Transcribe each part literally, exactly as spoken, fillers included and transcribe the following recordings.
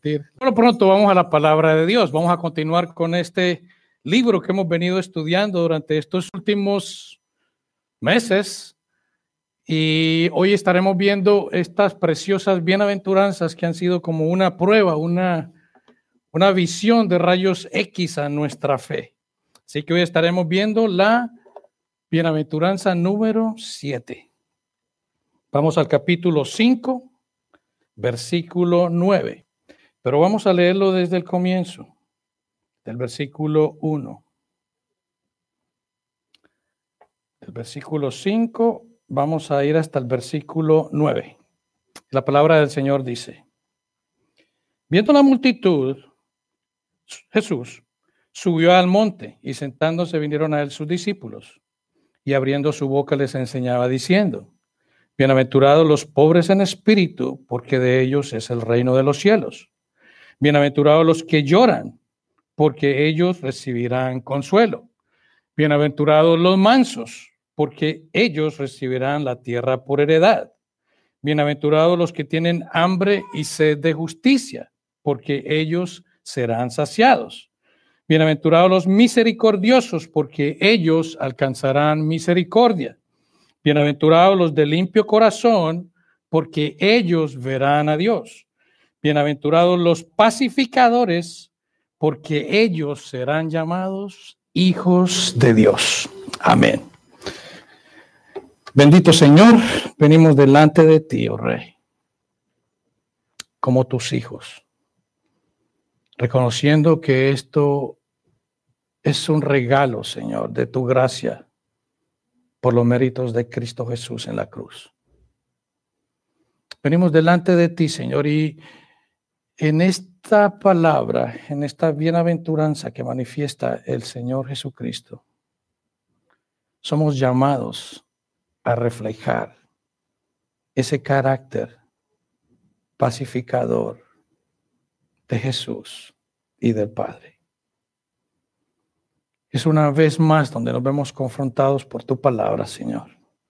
compartir. Por lo pronto vamos a la palabra de Dios. Vamos a continuar con este libro que hemos venido estudiando durante estos últimos meses. Y hoy estaremos viendo estas preciosas bienaventuranzas que han sido como una prueba, una, una visión de rayos X a nuestra fe. Así que hoy estaremos viendo la bienaventuranza número siete. Vamos al capítulo cinco, versículo nueve. Pero vamos a leerlo desde el comienzo, del versículo uno. Del versículo cinco vamos a ir hasta el versículo nueve. La palabra del Señor dice: viendo la multitud, Jesús subió al monte y sentándose vinieron a él sus discípulos. Y abriendo su boca les enseñaba diciendo: bienaventurados los pobres en espíritu, porque de ellos es el reino de los cielos. Bienaventurados los que lloran, porque ellos recibirán consuelo. Bienaventurados los mansos, porque ellos recibirán la tierra por heredad. Bienaventurados los que tienen hambre y sed de justicia, porque ellos serán saciados. Bienaventurados los misericordiosos, porque ellos alcanzarán misericordia. Bienaventurados los de limpio corazón, porque ellos verán a Dios. Bienaventurados los pacificadores, porque ellos serán llamados hijos de Dios. Amén. Bendito Señor, venimos delante de ti, oh Rey, como tus hijos, reconociendo que esto es un regalo, Señor, de tu gracia por los méritos de Cristo Jesús en la cruz. Venimos delante de ti, Señor, y en esta palabra, en esta bienaventuranza que manifiesta el Señor Jesucristo, somos llamados a reflejar ese carácter pacificador de Jesús y del Padre. Es una vez más donde nos vemos confrontados por tu palabra, Señor.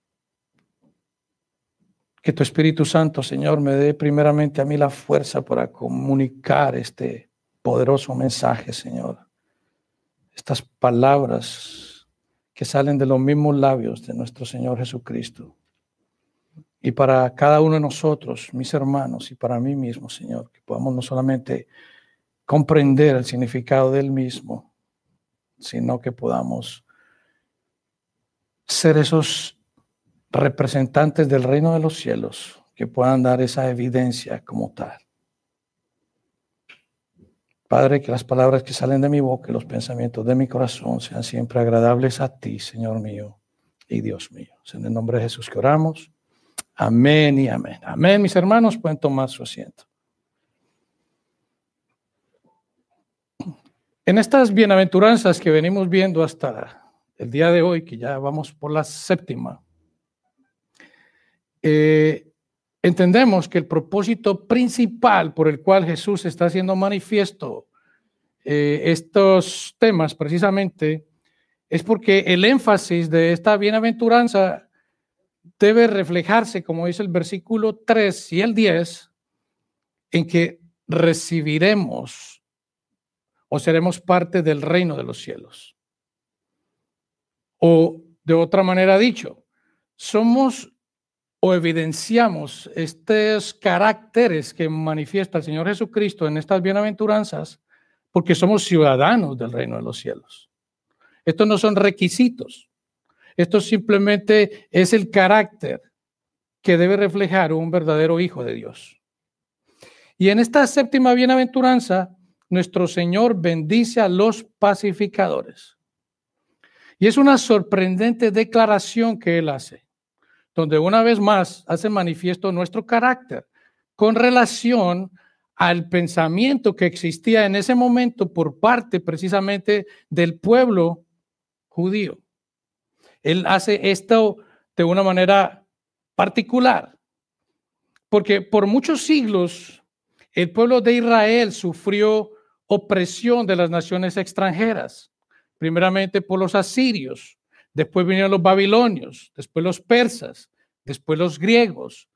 Que tu Espíritu Santo, Señor, me dé primeramente a mí la fuerza para comunicar este poderoso mensaje, Señor. Estas palabras que salen de los mismos labios de nuestro Señor Jesucristo. Y para cada uno de nosotros, mis hermanos, y para mí mismo, Señor, que podamos no solamente comprender el significado del mismo, sino que podamos ser esos representantes del reino de los cielos que puedan dar esa evidencia como tal. Padre, que las palabras que salen de mi boca y los pensamientos de mi corazón sean siempre agradables a ti, Señor mío y Dios mío. Es en el nombre de Jesús que oramos. Amén y amén. Amén, mis hermanos, pueden tomar su asiento. En estas bienaventuranzas que venimos viendo hasta el día de hoy, que ya vamos por la séptima, eh, entendemos que el propósito principal por el cual Jesús está haciendo manifiesto eh, estos temas precisamente es porque el énfasis de esta bienaventuranza debe reflejarse, como dice el versículo tres y el diez, en que recibiremos o seremos parte del reino de los cielos. O de otra manera dicho, somos o evidenciamos estos caracteres que manifiesta el Señor Jesucristo en estas bienaventuranzas porque somos ciudadanos del reino de los cielos. Estos no son requisitos. Esto simplemente es el carácter que debe reflejar un verdadero hijo de Dios. Y en esta séptima bienaventuranza, nuestro Señor bendice a los pacificadores. Y es una sorprendente declaración que Él hace, donde una vez más hace manifiesto nuestro carácter con relación al pensamiento que existía en ese momento por parte precisamente del pueblo judío. Él hace esto de una manera particular, porque por muchos siglos el pueblo de Israel sufrió opresión de las naciones extranjeras, primeramente por los asirios, después vinieron los babilonios, después los persas, después los griegos,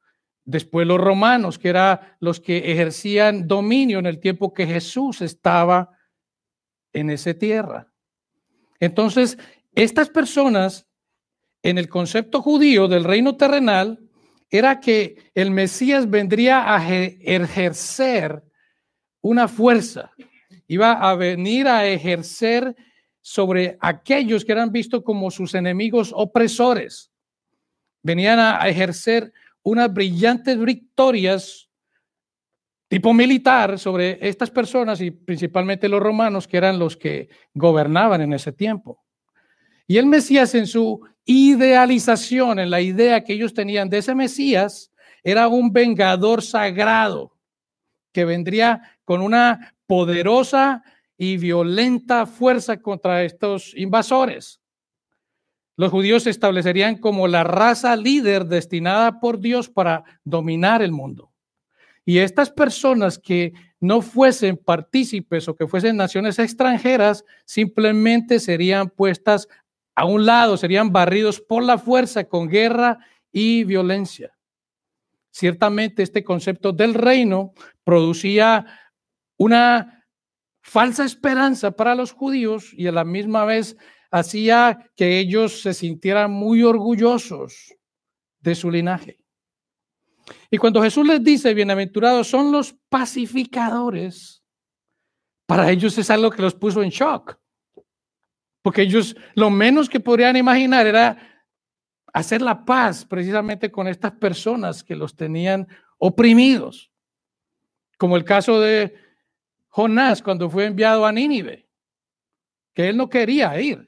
Después los romanos, que eran los que ejercían dominio en el tiempo que Jesús estaba en esa tierra. Entonces, estas personas, en el concepto judío del reino terrenal, era que el Mesías vendría a ejercer una fuerza, iba a venir a ejercer sobre aquellos que eran vistos como sus enemigos opresores. Venían a ejercer unas brillantes victorias tipo militar sobre estas personas y principalmente los romanos, que eran los que gobernaban en ese tiempo. Y el Mesías, en su idealización, en la idea que ellos tenían de ese Mesías, era un vengador sagrado que vendría con una poderosa y violenta fuerza contra estos invasores. Los judíos se establecerían como la raza líder destinada por Dios para dominar el mundo. Y estas personas que no fuesen partícipes o que fuesen naciones extranjeras, simplemente serían puestas a un lado, serían barridos por la fuerza con guerra y violencia. Ciertamente este concepto del reino producía una falsa esperanza para los judíos y a la misma vez hacía que ellos se sintieran muy orgullosos de su linaje. Y cuando Jesús les dice, bienaventurados son los pacificadores, para ellos es algo que los puso en shock. Porque ellos lo menos que podrían imaginar era hacer la paz precisamente con estas personas que los tenían oprimidos. Como el caso de Jonás cuando fue enviado a Nínive, que él no quería ir.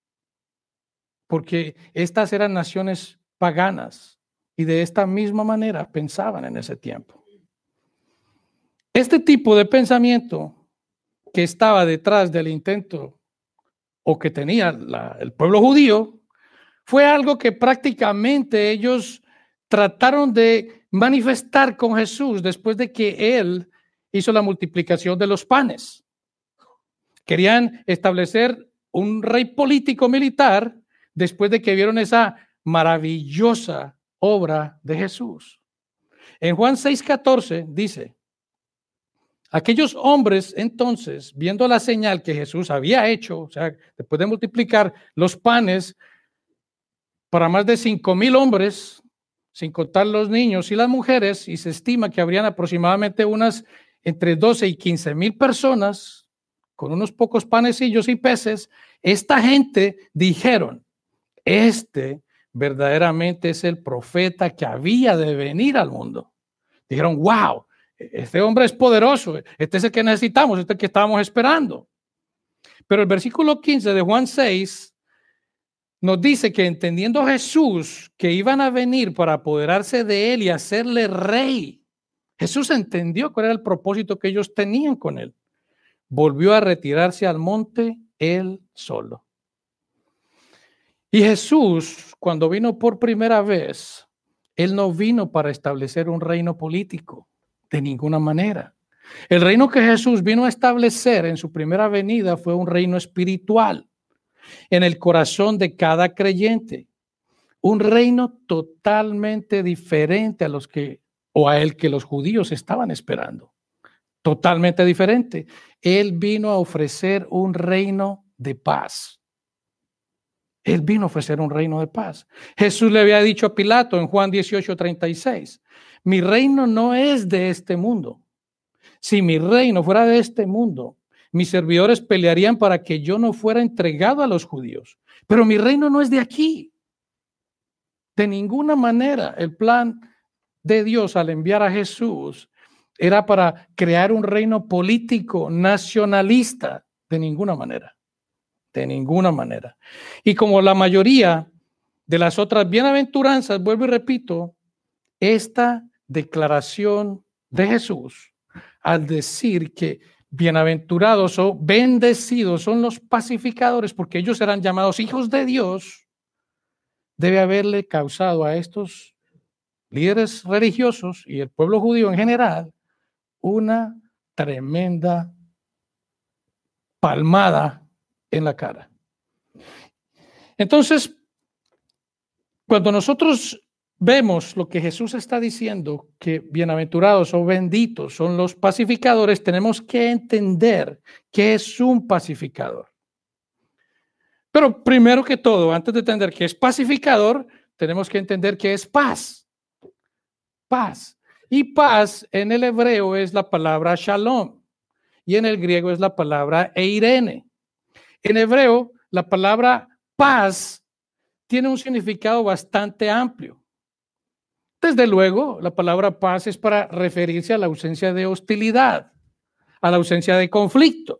Porque estas eran naciones paganas y de esta misma manera pensaban en ese tiempo. Este tipo de pensamiento que estaba detrás del intento o que tenía la, el pueblo judío fue algo que prácticamente ellos trataron de manifestar con Jesús después de que él hizo la multiplicación de los panes. Querían establecer un rey político militar después de que vieron esa maravillosa obra de Jesús. En Juan seis catorce dice, aquellos hombres entonces, viendo la señal que Jesús había hecho, o sea, después de multiplicar los panes para más de cinco mil hombres, sin contar los niños y las mujeres, y se estima que habrían aproximadamente unas entre doce y quince mil personas, con unos pocos panecillos y peces, esta gente dijeron, este verdaderamente es el profeta que había de venir al mundo. Dijeron, wow, este hombre es poderoso, este es el que necesitamos, este es el que estábamos esperando. Pero el versículo quince de Juan seis nos dice que entendiendo Jesús que iban a venir para apoderarse de él y hacerle rey, Jesús entendió cuál era el propósito que ellos tenían con él. Volvió a retirarse al monte él solo. Y Jesús, cuando vino por primera vez, él no vino para establecer un reino político, de ninguna manera. El reino que Jesús vino a establecer en su primera venida fue un reino espiritual en el corazón de cada creyente. Un reino totalmente diferente a los que o a el que los judíos estaban esperando. Totalmente diferente. Él vino a ofrecer un reino de paz. Él vino a ofrecer un reino de paz. Jesús le había dicho a Pilato en Juan dieciocho treinta y seis, mi reino no es de este mundo. Si mi reino fuera de este mundo, mis servidores pelearían para que yo no fuera entregado a los judíos. Pero mi reino no es de aquí. De ninguna manera el plan de Dios al enviar a Jesús era para crear un reino político nacionalista. De ninguna manera. De ninguna manera. Y como la mayoría de las otras bienaventuranzas, vuelvo y repito, esta declaración de Jesús al decir que bienaventurados o bendecidos son los pacificadores porque ellos serán llamados hijos de Dios, debe haberle causado a estos líderes religiosos y el pueblo judío en general una tremenda palmada en la cara. Entonces, cuando nosotros vemos lo que Jesús está diciendo, que bienaventurados o benditos son los pacificadores, tenemos que entender qué es un pacificador. Pero primero que todo, antes de entender qué es pacificador, tenemos que entender qué es paz. Paz. Y paz en el hebreo es la palabra shalom y en el griego es la palabra eirene. En hebreo, la palabra paz tiene un significado bastante amplio. Desde luego, la palabra paz es para referirse a la ausencia de hostilidad, a la ausencia de conflicto.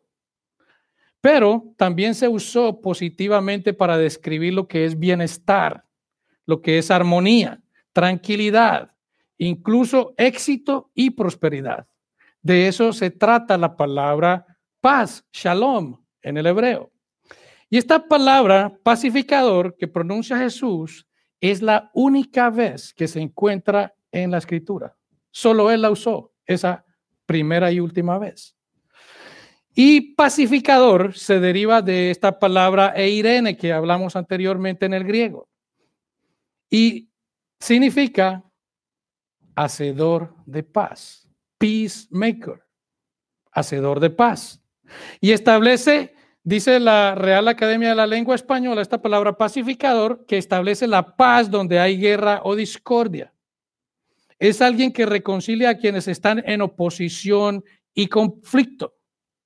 Pero también se usó positivamente para describir lo que es bienestar, lo que es armonía, tranquilidad, incluso éxito y prosperidad. De eso se trata la palabra paz, shalom, en el hebreo. Y esta palabra pacificador que pronuncia Jesús es la única vez que se encuentra en la Escritura. Solo él la usó esa primera y última vez. Y pacificador se deriva de esta palabra eirene que hablamos anteriormente en el griego. Y significa hacedor de paz, peacemaker, hacedor de paz. Y establece, dice la Real Academia de la Lengua Española, esta palabra pacificador, que establece la paz donde hay guerra o discordia. Es alguien que reconcilia a quienes están en oposición y conflicto.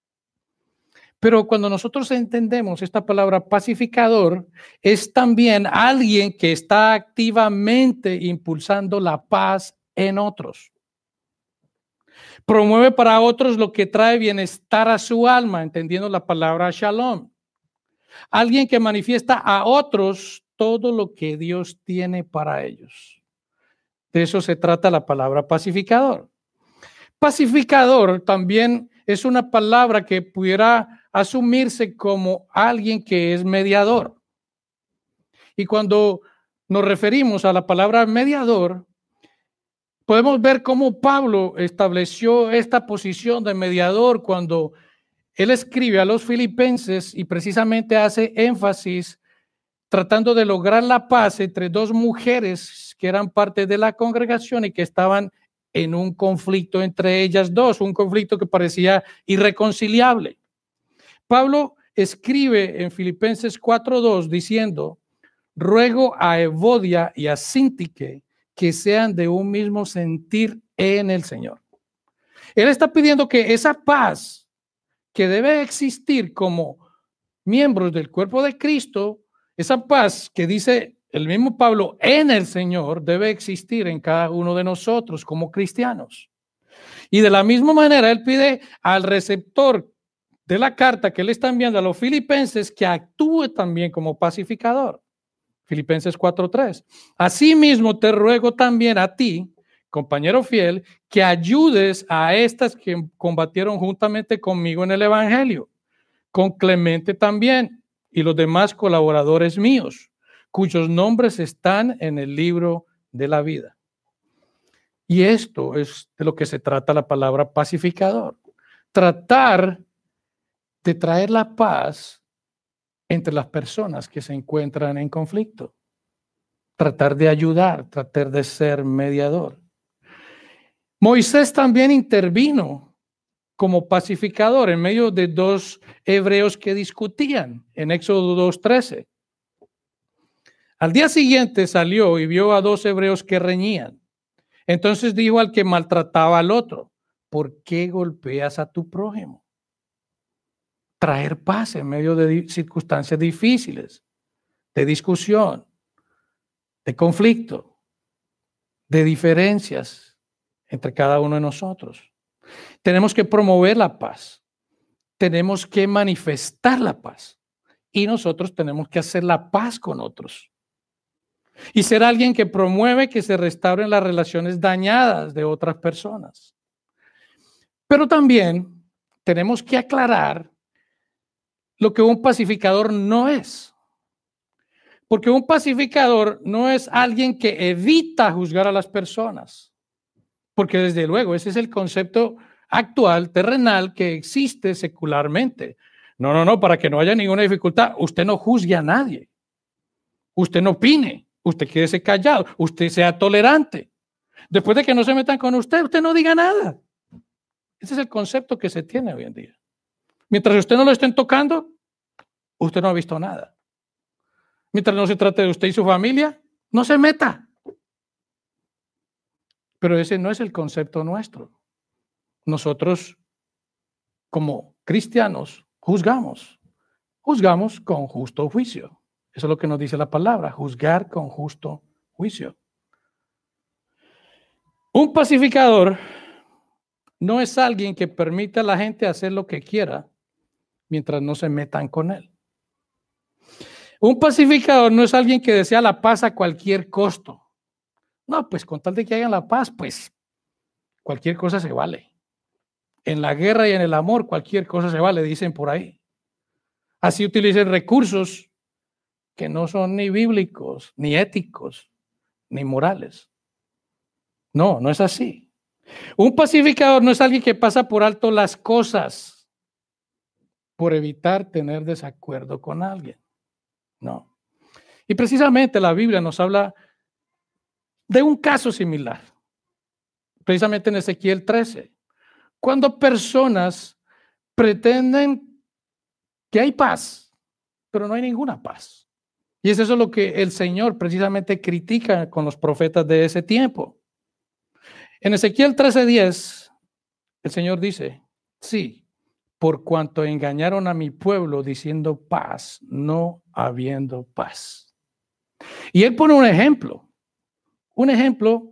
Pero cuando nosotros entendemos esta palabra pacificador, es también alguien que está activamente impulsando la paz en otros. Promueve para otros lo que trae bienestar a su alma, entendiendo la palabra shalom. Alguien que manifiesta a otros todo lo que Dios tiene para ellos. De eso se trata la palabra pacificador. Pacificador también es una palabra que pudiera asumirse como alguien que es mediador. Y cuando nos referimos a la palabra mediador, podemos ver cómo Pablo estableció esta posición de mediador cuando él escribe a los filipenses y precisamente hace énfasis tratando de lograr la paz entre dos mujeres que eran parte de la congregación y que estaban en un conflicto entre ellas dos, un conflicto que parecía irreconciliable. Pablo escribe en Filipenses cuatro dos diciendo, ruego a Evodia y a Síntique que sean de un mismo sentir en el Señor. Él está pidiendo que esa paz que debe existir como miembros del cuerpo de Cristo, esa paz que dice el mismo Pablo en el Señor, debe existir en cada uno de nosotros como cristianos. Y de la misma manera, él pide al receptor de la carta que él está enviando a los filipenses que actúe también como pacificador. Filipenses cuatro tres. Asimismo te ruego también a ti, compañero fiel, que ayudes a estas que combatieron juntamente conmigo en el evangelio, con Clemente también y los demás colaboradores míos, cuyos nombres están en el libro de la vida. Y esto es de lo que se trata la palabra pacificador. Tratar de traer la paz entre las personas que se encuentran en conflicto. Tratar de ayudar, tratar de ser mediador. Moisés también intervino como pacificador en medio de dos hebreos que discutían en Éxodo dos trece. Al día siguiente salió y vio a dos hebreos que reñían. Entonces dijo al que maltrataba al otro, ¿por qué golpeas a tu prójimo? Traer paz en medio de circunstancias difíciles, de discusión, de conflicto, de diferencias entre cada uno de nosotros. Tenemos que promover la paz, tenemos que manifestar la paz y nosotros tenemos que hacer la paz con otros. Y ser alguien que promueve que se restauren las relaciones dañadas de otras personas. Pero también tenemos que aclarar lo que un pacificador no es. Porque un pacificador no es alguien que evita juzgar a las personas. Porque desde luego ese es el concepto actual, terrenal, que existe secularmente. No, no, no, para que no haya ninguna dificultad, usted no juzgue a nadie. Usted no opine. Usted quédese callado, usted sea tolerante. Después de que no se metan con usted, usted no diga nada. Ese es el concepto que se tiene hoy en día. Mientras usted no lo estén tocando, usted no ha visto nada. Mientras no se trate de usted y su familia, no se meta. Pero ese no es el concepto nuestro. Nosotros, como cristianos, juzgamos. Juzgamos con justo juicio. Eso es lo que nos dice la palabra, juzgar con justo juicio. Un pacificador no es alguien que permite a la gente hacer lo que quiera mientras no se metan con él. Un pacificador no es alguien que desea la paz a cualquier costo. No, pues con tal de que hagan la paz, pues cualquier cosa se vale. En la guerra y en el amor, cualquier cosa se vale, dicen por ahí. Así utilicen recursos que no son ni bíblicos, ni éticos, ni morales. No, no es así. Un pacificador no es alguien que pasa por alto las cosas por evitar tener desacuerdo con alguien. No. Y precisamente la Biblia nos habla de un caso similar. Precisamente en Ezequiel trece. Cuando personas pretenden que hay paz, pero no hay ninguna paz. Y es eso lo que el Señor precisamente critica con los profetas de ese tiempo. En Ezequiel trece diez, el Señor dice, sí, por cuanto engañaron a mi pueblo diciendo paz, no habiendo paz. Y Él pone un ejemplo, un ejemplo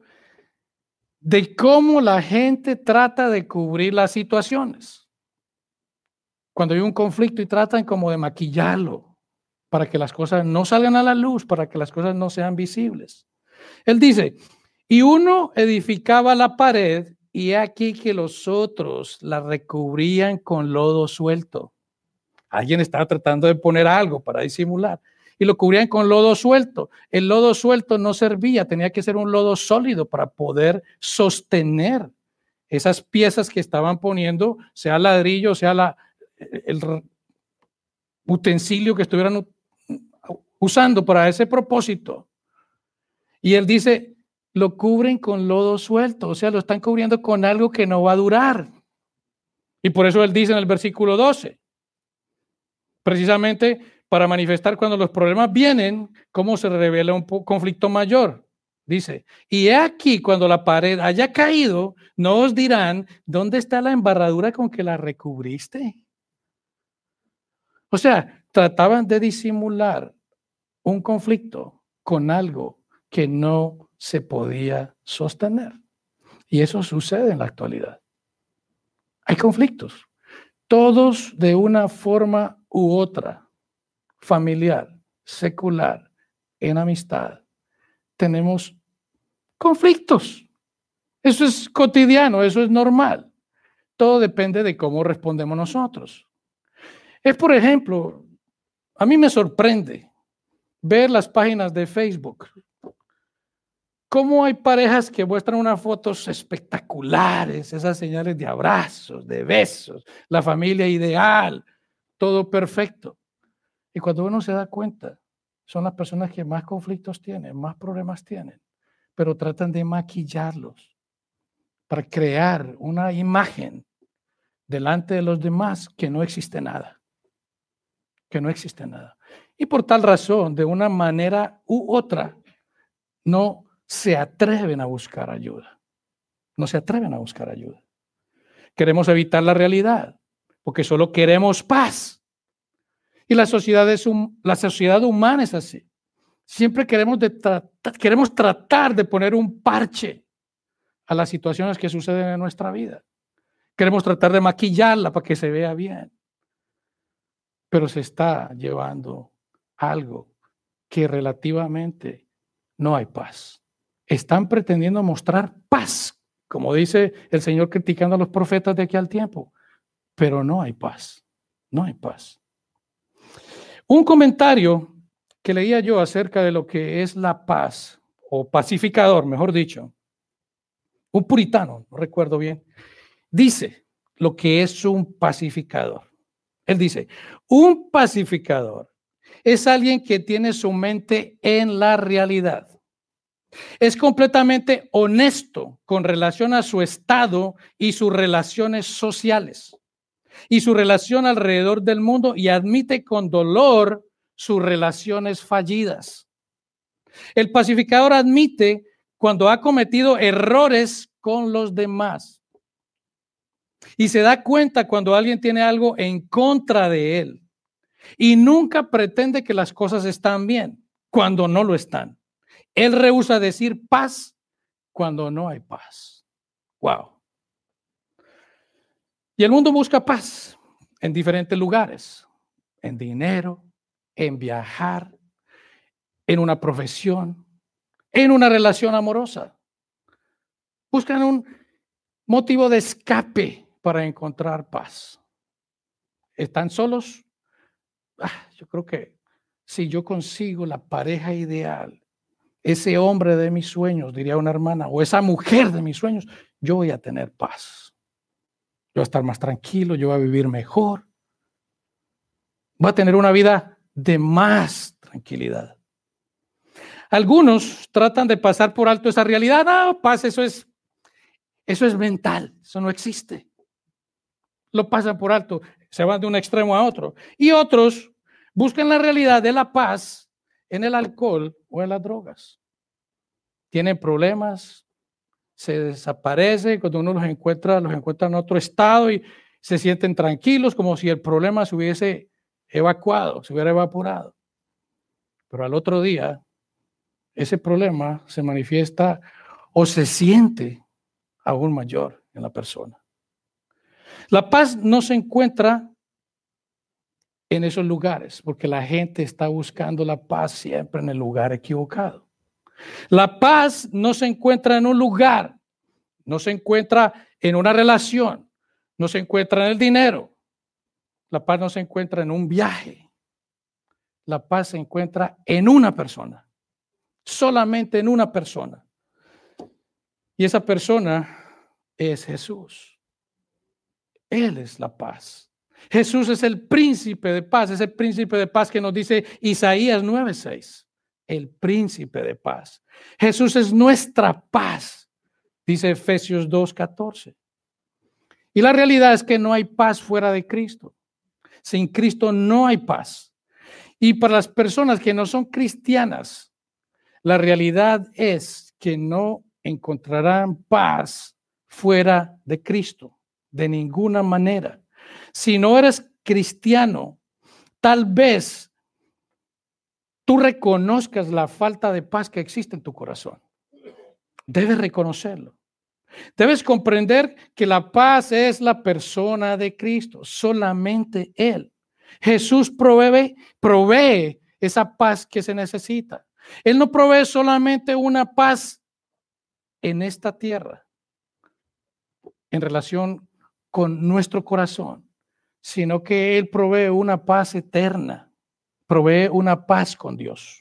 de cómo la gente trata de cubrir las situaciones. Cuando hay un conflicto y tratan como de maquillarlo para que las cosas no salgan a la luz, para que las cosas no sean visibles. Él dice, y uno edificaba la pared y aquí que los otros la recubrían con lodo suelto. Alguien estaba tratando de poner algo para disimular y lo cubrían con lodo suelto. El lodo suelto no servía, tenía que ser un lodo sólido para poder sostener esas piezas que estaban poniendo, sea ladrillo, sea la, el utensilio que estuvieran usando para ese propósito. Y él dice, lo cubren con lodo suelto, o sea, lo están cubriendo con algo que no va a durar. Y por eso él dice en el versículo doce, precisamente para manifestar cuando los problemas vienen, cómo se revela un conflicto mayor. Dice, y he aquí cuando la pared haya caído, no os dirán, ¿dónde está la embarradura con que la recubriste? O sea, trataban de disimular un conflicto con algo que no se podía sostener. Y eso sucede en la actualidad. Hay conflictos, todos de una forma u otra, familiar, secular, en amistad. Tenemos conflictos. Eso es cotidiano, eso es normal. Todo depende de cómo respondemos nosotros. Es, por ejemplo, a mí me sorprende ver las páginas de Facebook. Cómo hay parejas que muestran unas fotos espectaculares, esas señales de abrazos, de besos, la familia ideal, todo perfecto. Y cuando uno se da cuenta, son las personas que más conflictos tienen, más problemas tienen, pero tratan de maquillarlos para crear una imagen delante de los demás que no existe nada, que no existe nada. Y por tal razón, de una manera u otra, no se atreven a buscar ayuda. No se atreven a buscar ayuda. Queremos evitar la realidad porque solo queremos paz. Y la sociedad, es un, la sociedad humana es así. Siempre queremos, de tratar, queremos tratar de poner un parche a las situaciones que suceden en nuestra vida. Queremos tratar de maquillarla para que se vea bien. Pero se está llevando algo que relativamente no hay paz. Están pretendiendo mostrar paz, como dice el Señor criticando a los profetas de aquí al tiempo, pero no hay paz, no hay paz. Un comentario que leía yo acerca de lo que es la paz, o pacificador, mejor dicho, un puritano, no recuerdo bien, dice lo que es un pacificador. Él dice, un pacificador es alguien que tiene su mente en la realidad. Es completamente honesto con relación a su estado y sus relaciones sociales y su relación alrededor del mundo, y admite con dolor sus relaciones fallidas. El pacificador admite cuando ha cometido errores con los demás y se da cuenta cuando alguien tiene algo en contra de él, y nunca pretende que las cosas están bien cuando no lo están. Él rehúsa decir paz cuando no hay paz. Wow. Y el mundo busca paz en diferentes lugares, en dinero, en viajar, en una profesión, en una relación amorosa. Buscan un motivo de escape para encontrar paz. ¿Están solos? Ah, yo creo que si yo consigo la pareja ideal, ese hombre de mis sueños, diría una hermana, o esa mujer de mis sueños, yo voy a tener paz. Yo voy a estar más tranquilo, yo voy a vivir mejor. Voy a tener una vida de más tranquilidad. Algunos tratan de pasar por alto esa realidad. No, paz, eso es, eso es mental, eso no existe. Lo pasan por alto, se van de un extremo a otro. Y otros buscan la realidad de la paz en el alcohol o en las drogas. Tienen problemas, se desaparece, cuando uno los encuentra, los encuentra en otro estado y se sienten tranquilos, como si el problema se hubiese evacuado, se hubiera evaporado. Pero al otro día, ese problema se manifiesta o se siente aún mayor en la persona. La paz no se encuentra en esos lugares, porque la gente está buscando la paz siempre en el lugar equivocado. La paz no se encuentra en un lugar, no se encuentra en una relación, no se encuentra en el dinero. La paz no se encuentra en un viaje. La paz se encuentra en una persona, solamente en una persona. Y esa persona es Jesús. Él es la paz. Jesús es el príncipe de paz, es el príncipe de paz que nos dice Isaías nueve seis, el príncipe de paz. Jesús es nuestra paz, dice Efesios dos catorce. Y la realidad es que no hay paz fuera de Cristo. Sin Cristo no hay paz. Y para las personas que no son cristianas, la realidad es que no encontrarán paz fuera de Cristo, de ninguna manera. Si no eres cristiano, tal vez tú reconozcas la falta de paz que existe en tu corazón. Debes reconocerlo. Debes comprender que la paz es la persona de Cristo, solamente Él. Jesús provee, provee esa paz que se necesita. Él no provee solamente una paz en esta tierra, en relación con nuestro corazón, sino que Él provee una paz eterna, provee una paz con Dios.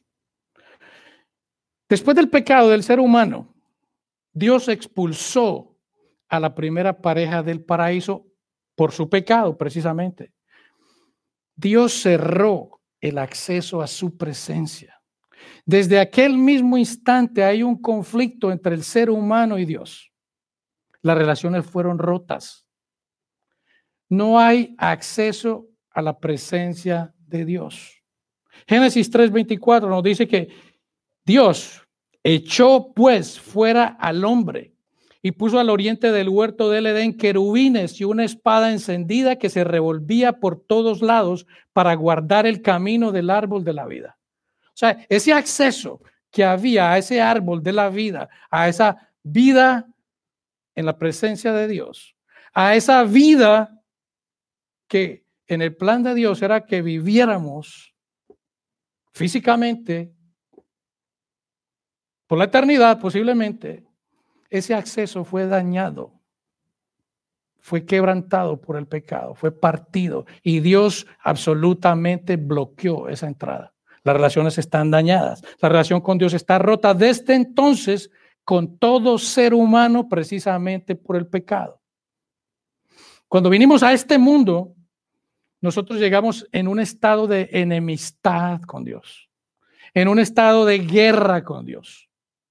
Después del pecado del ser humano, Dios expulsó a la primera pareja del paraíso por su pecado, precisamente. Dios cerró el acceso a su presencia. Desde aquel mismo instante hay un conflicto entre el ser humano y Dios. Las relaciones fueron rotas. No hay acceso a la presencia de Dios. Génesis tres veinticuatro nos dice que Dios echó pues fuera al hombre y puso al oriente del huerto del Edén querubines y una espada encendida que se revolvía por todos lados para guardar el camino del árbol de la vida. O sea, ese acceso que había a ese árbol de la vida, a esa vida en la presencia de Dios, a esa vida que en el plan de Dios era que viviéramos físicamente por la eternidad posiblemente, ese acceso fue dañado, fue quebrantado por el pecado, fue partido y Dios absolutamente bloqueó esa entrada. Las relaciones están dañadas, la relación con Dios está rota desde entonces con todo ser humano precisamente por el pecado. Cuando vinimos a este mundo, nosotros llegamos en un estado de enemistad con Dios, en un estado de guerra con Dios.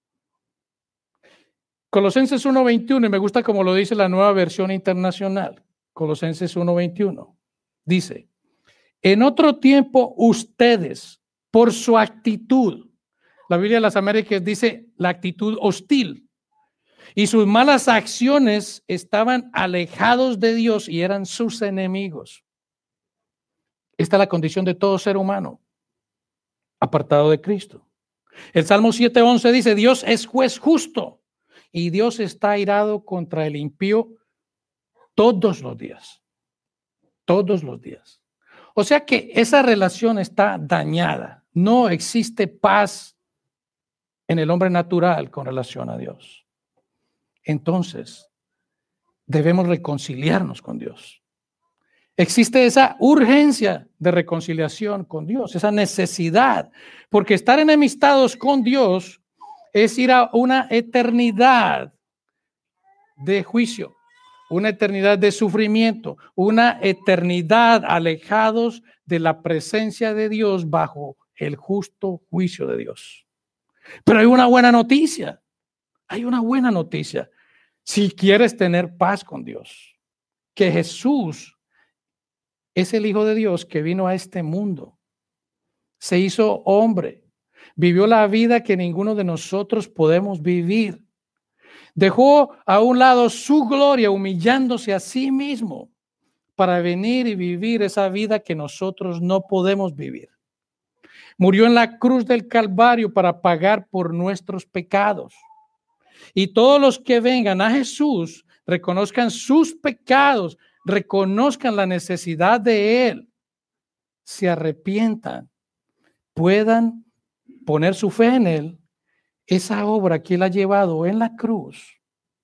Colosenses uno veintiuno, y me gusta como lo dice la Nueva Versión Internacional. Colosenses uno veintiuno dice: en otro tiempo ustedes, por su actitud, la Biblia de las Américas dice la actitud hostil, y sus malas acciones, estaban alejados de Dios y eran sus enemigos. Esta es la condición de todo ser humano, apartado de Cristo. El Salmo siete once dice: Dios es juez justo y Dios está airado contra el impío todos los días. Todos los días. O sea que esa relación está dañada. No existe paz en el hombre natural con relación a Dios. Entonces, debemos reconciliarnos con Dios. Existe esa urgencia de reconciliación con Dios, esa necesidad, porque estar enemistados con Dios es ir a una eternidad de juicio, una eternidad de sufrimiento, una eternidad alejados de la presencia de Dios bajo el justo juicio de Dios. Pero hay una buena noticia, hay una buena noticia. Si quieres tener paz con Dios, que Jesús es el Hijo de Dios que vino a este mundo, se hizo hombre, vivió la vida que ninguno de nosotros podemos vivir, dejó a un lado su gloria humillándose a sí mismo para venir y vivir esa vida que nosotros no podemos vivir. Murió en la cruz del Calvario para pagar por nuestros pecados. Y todos los que vengan a Jesús, reconozcan sus pecados, reconozcan la necesidad de Él, se arrepientan, puedan poner su fe en Él, esa obra que Él ha llevado en la cruz,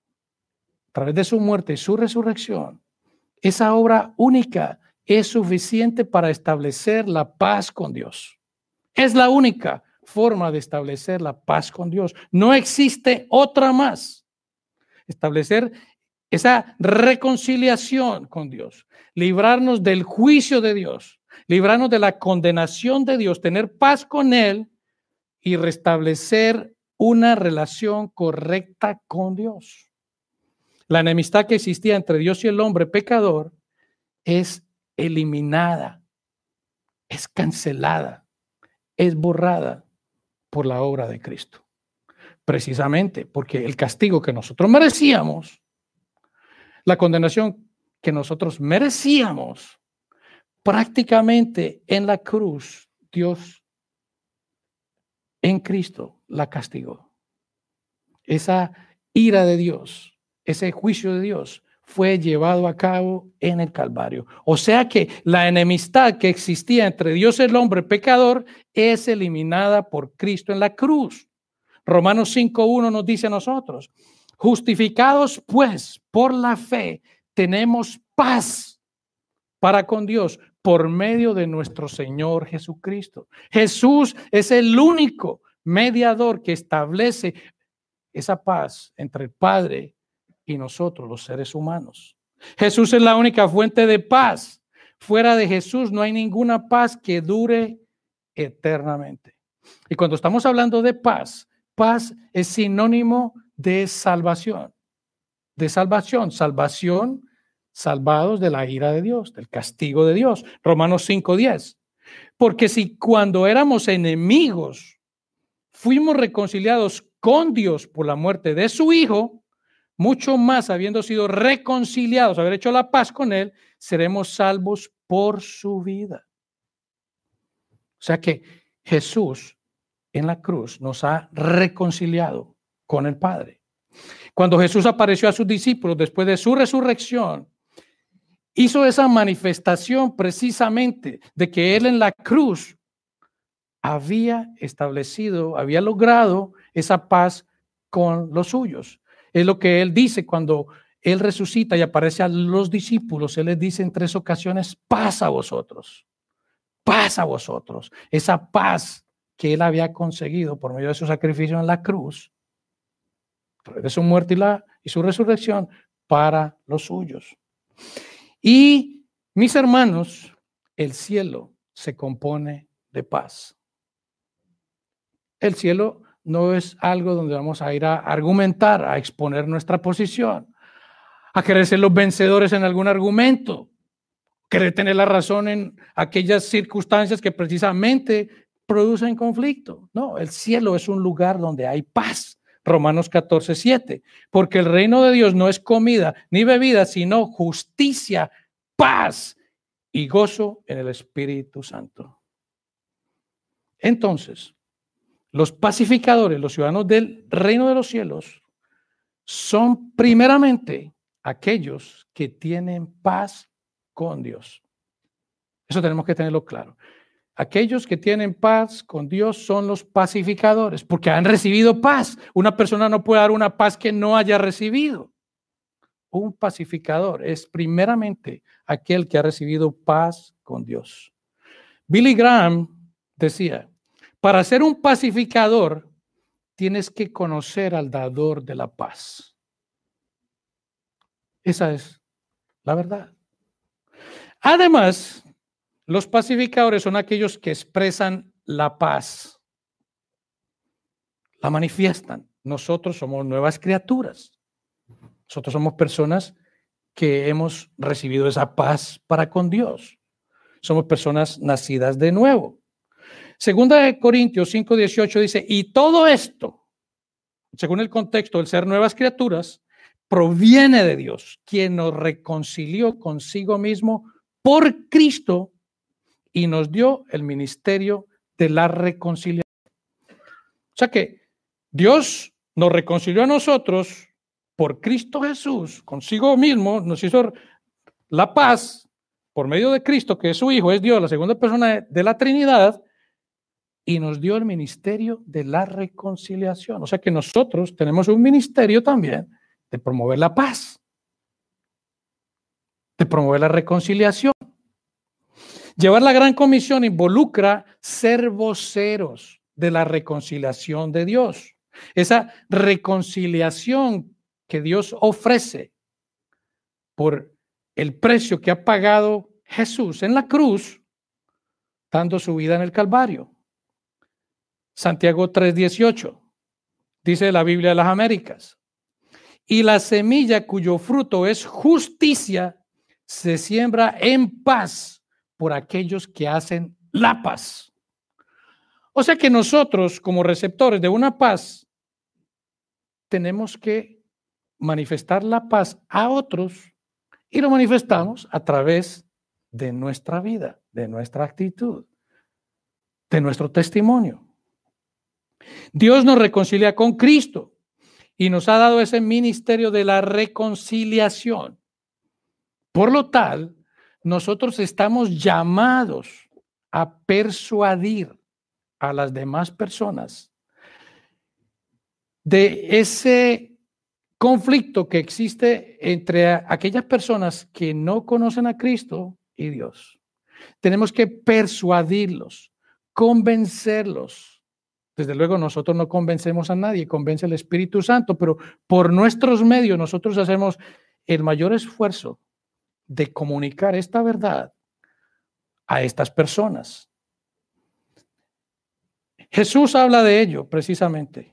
a través de su muerte y su resurrección, esa obra única es suficiente para establecer la paz con Dios. Es la única forma de establecer la paz con Dios. No existe otra más. Establecer esa reconciliación con Dios, librarnos del juicio de Dios, librarnos de la condenación de Dios, tener paz con Él y restablecer una relación correcta con Dios. La enemistad que existía entre Dios y el hombre pecador es eliminada, es cancelada, es borrada por la obra de Cristo. Precisamente porque el castigo que nosotros merecíamos, la condenación que nosotros merecíamos, prácticamente en la cruz, Dios en Cristo la castigó. Esa ira de Dios, ese juicio de Dios fue llevado a cabo en el Calvario. O sea que la enemistad que existía entre Dios y el hombre pecador es eliminada por Cristo en la cruz. Romanos cinco uno nos dice a nosotros: justificados pues por la fe, tenemos paz para con Dios por medio de nuestro Señor Jesucristo. Jesús es el único mediador que establece esa paz entre el Padre y nosotros, los seres humanos. Jesús es la única fuente de paz. Fuera de Jesús no hay ninguna paz que dure eternamente. Y cuando estamos hablando de paz, paz es sinónimo de salvación. De salvación, salvación, salvados de la ira de Dios, del castigo de Dios. Romanos cinco diez. Porque si cuando éramos enemigos fuimos reconciliados con Dios por la muerte de su Hijo, mucho más habiendo sido reconciliados, haber hecho la paz con Él, seremos salvos por su vida. O sea que Jesús en la cruz nos ha reconciliado con el Padre. Cuando Jesús apareció a sus discípulos después de su resurrección, hizo esa manifestación precisamente de que Él en la cruz había establecido, había logrado esa paz con los suyos. Es lo que Él dice cuando Él resucita y aparece a los discípulos. Él les dice en tres ocasiones: paz a vosotros, paz a vosotros. Esa paz que Él había conseguido por medio de su sacrificio en la cruz, de su muerte y, la, y su resurrección para los suyos. Y mis hermanos, el cielo se compone de paz. El cielo no es algo donde vamos a ir a argumentar, a exponer nuestra posición, a querer ser los vencedores en algún argumento, querer tener la razón en aquellas circunstancias que precisamente producen conflicto. No, el cielo es un lugar donde hay paz. Romanos catorce, siete. Porque el reino de Dios no es comida ni bebida, sino justicia, paz y gozo en el Espíritu Santo. Entonces, los pacificadores, los ciudadanos del reino de los cielos, son primeramente aquellos que tienen paz con Dios. Eso tenemos que tenerlo claro. Aquellos que tienen paz con Dios son los pacificadores, porque han recibido paz. Una persona no puede dar una paz que no haya recibido. Un pacificador es primeramente aquel que ha recibido paz con Dios. Billy Graham decía, para ser un pacificador tienes que conocer al dador de la paz. Esa es la verdad. Además, los pacificadores son aquellos que expresan la paz, la manifiestan. Nosotros somos nuevas criaturas. Nosotros somos personas que hemos recibido esa paz para con Dios. Somos personas nacidas de nuevo. Segunda de Corintios cinco dieciocho dice, y todo esto, según el contexto del ser nuevas criaturas, proviene de Dios, quien nos reconcilió consigo mismo por Cristo y nos dio el ministerio de la reconciliación. O sea que Dios nos reconcilió a nosotros por Cristo Jesús, consigo mismo, nos hizo la paz por medio de Cristo, que es su Hijo, es Dios, la segunda persona de la Trinidad, y nos dio el ministerio de la reconciliación. O sea que nosotros tenemos un ministerio también de promover la paz, de promover la reconciliación. Llevar la gran comisión involucra ser voceros de la reconciliación de Dios. Esa reconciliación que Dios ofrece por el precio que ha pagado Jesús en la cruz, dando su vida en el Calvario. Santiago tres dieciocho, dice la Biblia de las Américas, y la semilla cuyo fruto es justicia se siembra en paz por aquellos que hacen la paz. O sea que nosotros, como receptores de una paz, tenemos que manifestar la paz a otros y lo manifestamos a través de nuestra vida, de nuestra actitud, de nuestro testimonio. Dios nos reconcilia con Cristo y nos ha dado ese ministerio de la reconciliación. Por lo tal, nosotros estamos llamados a persuadir a las demás personas de ese conflicto que existe entre aquellas personas que no conocen a Cristo y Dios. Tenemos que persuadirlos, convencerlos. Desde luego nosotros no convencemos a nadie, convence el Espíritu Santo, pero por nuestros medios nosotros hacemos el mayor esfuerzo de comunicar esta verdad a estas personas. Jesús habla de ello precisamente.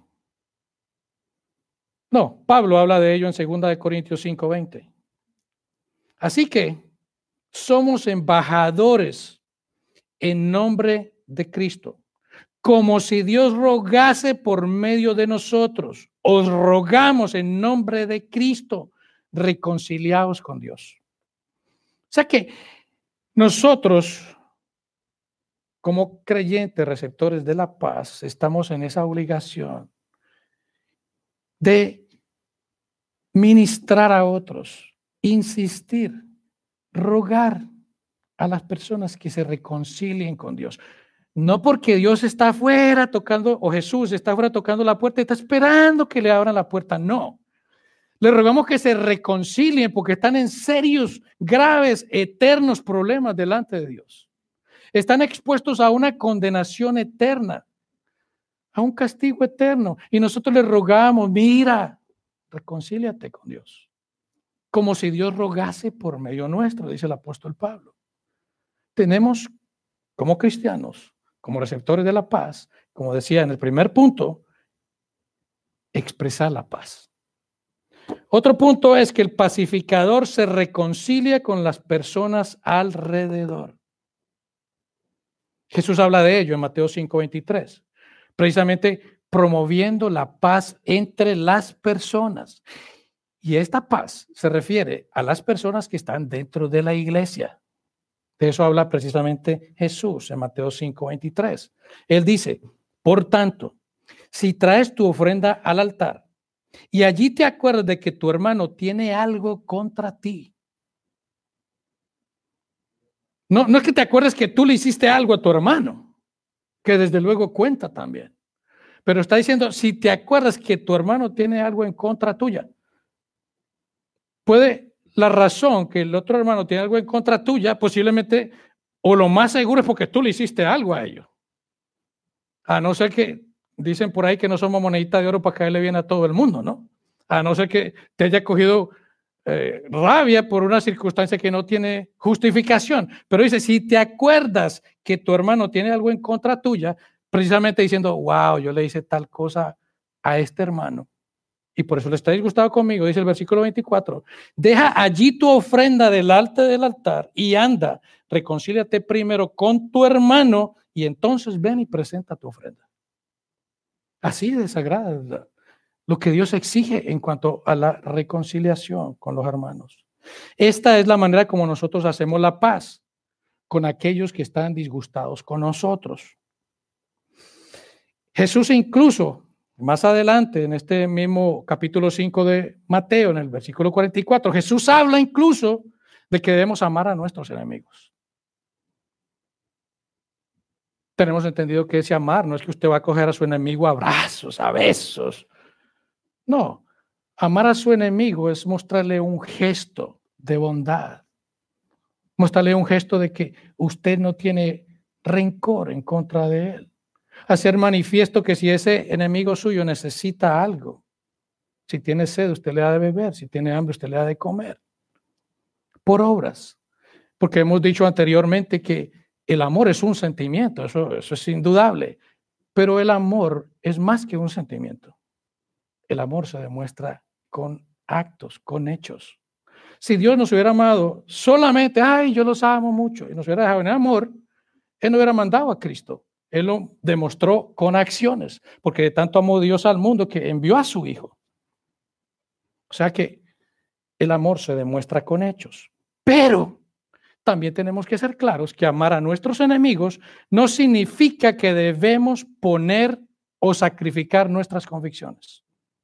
No, Pablo habla de ello en segunda de Corintios cinco veinte. Así que somos embajadores en nombre de Cristo, como si Dios rogase por medio de nosotros. Os rogamos en nombre de Cristo, reconciliaos con Dios. O sea que nosotros, como creyentes receptores de la paz, estamos en esa obligación de ministrar a otros, insistir, rogar a las personas que se reconcilien con Dios. No porque Dios está afuera tocando, o Jesús está afuera tocando la puerta y está esperando que le abran la puerta. No. Le rogamos que se reconcilien porque están en serios, graves, eternos problemas delante de Dios. Están expuestos a una condenación eterna, a un castigo eterno. Y nosotros les rogamos, mira, reconcíliate con Dios. Como si Dios rogase por medio nuestro, dice el apóstol Pablo. tenemos como cristianos, como receptores de la paz, como decía en el primer punto, expresar la paz. Otro punto es que el pacificador se reconcilia con las personas alrededor. Jesús habla de ello en Mateo cinco veintitrés, precisamente promoviendo la paz entre las personas. Y esta paz se refiere a las personas que están dentro de la iglesia. De eso habla precisamente Jesús en Mateo cinco veintitrés. Él dice, por tanto, si traes tu ofrenda al altar y allí te acuerdas de que tu hermano tiene algo contra ti. No, no es que te acuerdes que tú le hiciste algo a tu hermano, que desde luego cuenta también. Pero está diciendo, si te acuerdas que tu hermano tiene algo en contra tuya, puede la razón que el otro hermano tiene algo en contra tuya, posiblemente, o lo más seguro es porque tú le hiciste algo a ellos. A no ser que, dicen por ahí que no somos monedita de oro para caerle bien a todo el mundo, ¿no? A no ser que te haya cogido eh, rabia por una circunstancia que no tiene justificación. Pero dice, si te acuerdas que tu hermano tiene algo en contra tuya, precisamente diciendo, wow, yo le hice tal cosa a este hermano y por eso le está disgustado conmigo, dice el versículo veinticuatro, deja allí tu ofrenda delante del altar y anda, reconcíliate primero con tu hermano y entonces ven y presenta tu ofrenda. Así de sagrada lo que Dios exige en cuanto a la reconciliación con los hermanos. Esta es la manera como nosotros hacemos la paz con aquellos que están disgustados con nosotros. Jesús incluso, más adelante en este mismo capítulo cinco de Mateo, en el versículo cuarenta y cuatro, Jesús habla incluso de que debemos amar a nuestros enemigos. Tenemos entendido que ese amar no es que usted va a coger a su enemigo a abrazos, a besos. No, amar a su enemigo es mostrarle un gesto de bondad. Mostrarle un gesto de que usted no tiene rencor en contra de él. Hacer manifiesto que si ese enemigo suyo necesita algo, si tiene sed, usted le da de beber, si tiene hambre, usted le da de comer. Por obras. Porque hemos dicho anteriormente que el amor es un sentimiento, eso, eso es indudable. Pero el amor es más que un sentimiento. El amor se demuestra con actos, con hechos. Si Dios nos hubiera amado solamente, ay, yo los amo mucho, y nos hubiera dejado en amor, Él no hubiera mandado a Cristo. Él lo demostró con acciones, porque de tanto amó Dios al mundo que envió a su Hijo. O sea que el amor se demuestra con hechos. Pero también tenemos que ser claros que amar a nuestros enemigos no significa que debemos poner o sacrificar nuestras convicciones.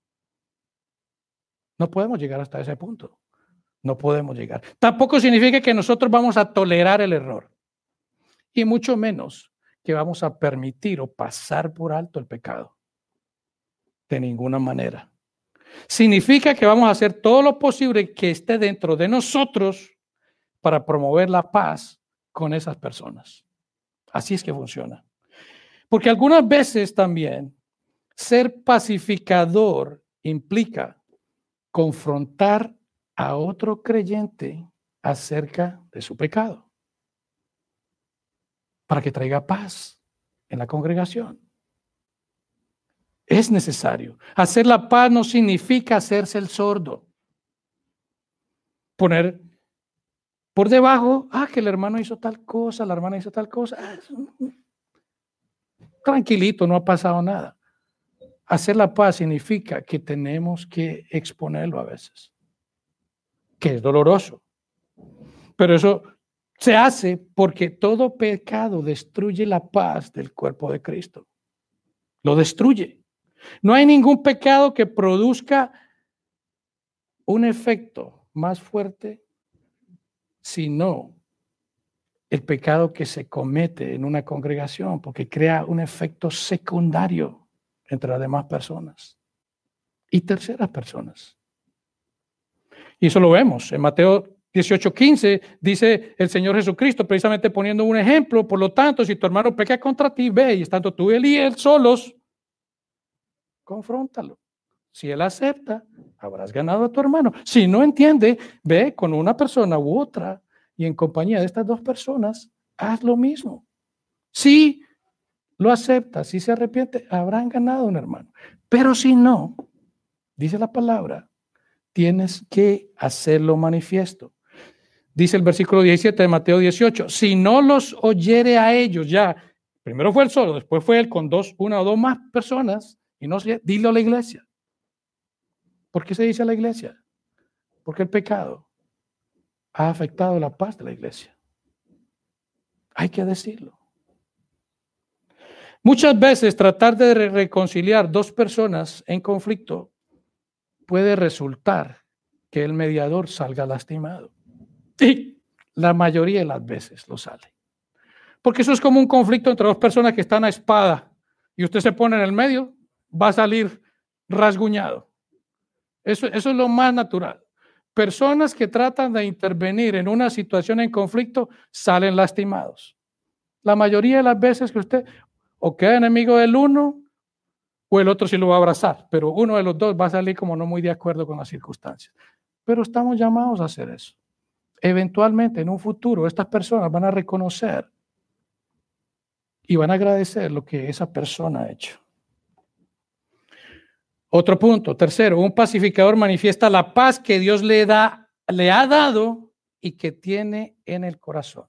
No podemos llegar hasta ese punto. No podemos llegar. Tampoco significa que nosotros vamos a tolerar el error. Y mucho menos que vamos a permitir o pasar por alto el pecado. De ninguna manera. Significa que vamos a hacer todo lo posible que esté dentro de nosotros para promover la paz con esas personas. Así es que funciona. Porque algunas veces también ser pacificador implica confrontar a otro creyente acerca de su pecado para que traiga paz en la congregación. Es necesario. Hacer la paz no significa hacerse el sordo. Poner por debajo, ah, que el hermano hizo tal cosa, la hermana hizo tal cosa. Ah, tranquilito, no ha pasado nada. Hacer la paz significa que tenemos que exponerlo a veces, que es doloroso. Pero eso se hace porque todo pecado destruye la paz del cuerpo de Cristo. Lo destruye. No hay ningún pecado que produzca un efecto más fuerte, sino el pecado que se comete en una congregación, porque crea un efecto secundario entre las demás personas y terceras personas. Y eso lo vemos en Mateo dieciocho quince, dice el Señor Jesucristo, precisamente poniendo un ejemplo. Por lo tanto, si tu hermano peca contra ti, ve y estando tú él y él solos, confróntalo. Si él acepta, habrás ganado a tu hermano. Si no entiende, ve con una persona u otra y en compañía de estas dos personas, haz lo mismo. Si lo acepta, si se arrepiente, habrán ganado un hermano. Pero si no, dice la palabra, tienes que hacerlo manifiesto. Dice el versículo diecisiete de Mateo dieciocho, si no los oyere a ellos, ya, primero fue él solo, después fue él con dos, una o dos más personas, y no sé, dilo a la iglesia. ¿Por qué se dice a la iglesia? Porque el pecado ha afectado la paz de la iglesia. Hay que decirlo. Muchas veces tratar de reconciliar dos personas en conflicto puede resultar que el mediador salga lastimado. Y la mayoría de las veces lo sale. Porque eso es como un conflicto entre dos personas que están a espada y usted se pone en el medio, va a salir rasguñado. Eso, eso es lo más natural. Personas que tratan de intervenir en una situación en conflicto salen lastimados. La mayoría de las veces que usted o queda enemigo del uno o el otro sí lo va a abrazar, pero uno de los dos va a salir como no muy de acuerdo con las circunstancias. Pero estamos llamados a hacer eso. Eventualmente, en un futuro, estas personas van a reconocer y van a agradecer lo que esa persona ha hecho. Otro punto, tercero, un pacificador manifiesta la paz que Dios le da, le ha dado y que tiene en el corazón.